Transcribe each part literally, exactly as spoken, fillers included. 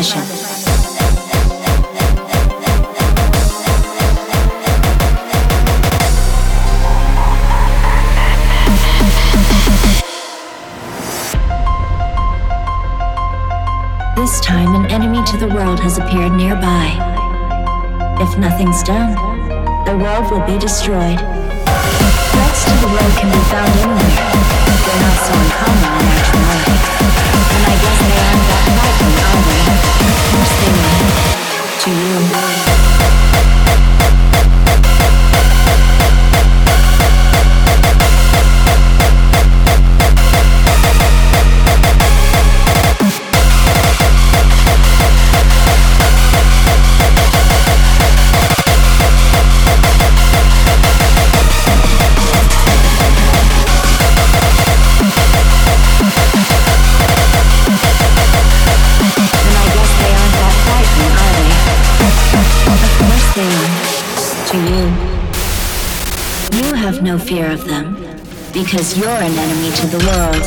mission. This time, an enemy to the world has appeared nearby. If nothing's done, the world will be destroyed. Threats to the world can be found anywhere. They're not so uncommon in actual life. And I guess they aren't that frightening, are they? Of course they will. To you. To you. You have no fear of them, because you're an enemy to the world.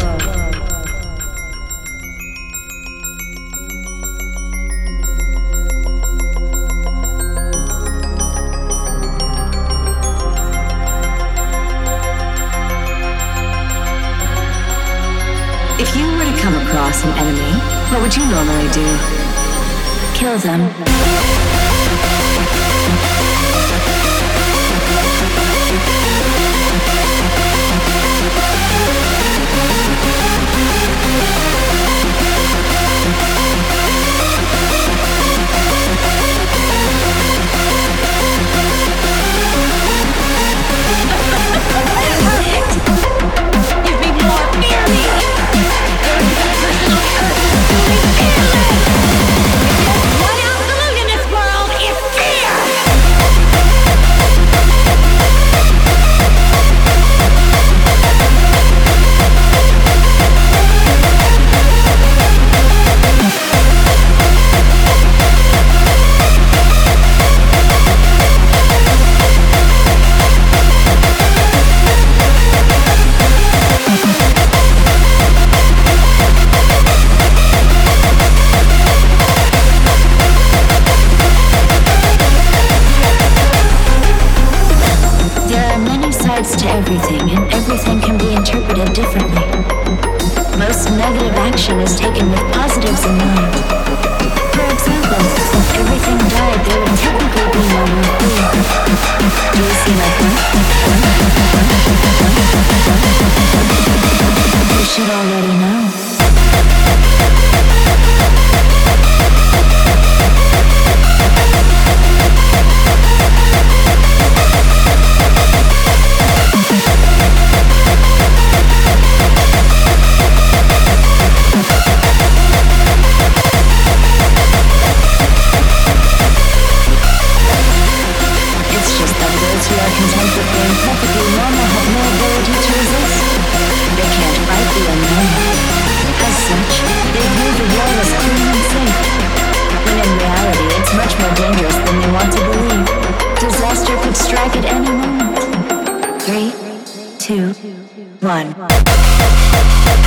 If you were to come across an enemy, what would you normally do? Kill them. Give me more fear me! One absolute in this world is fear! To everything, and everything can be interpreted differently. Most negative action is taken with positives in mind. For example, if everything died, there would technically be no more fear. Do you see my point? You should already know. Who are content with being perfectly normal have no ability to resist. They can't fight the unknown. As such, they view the world as clean and safe. When in reality, it's much more dangerous than they want to believe. Disaster could strike at any moment. Three, two, one.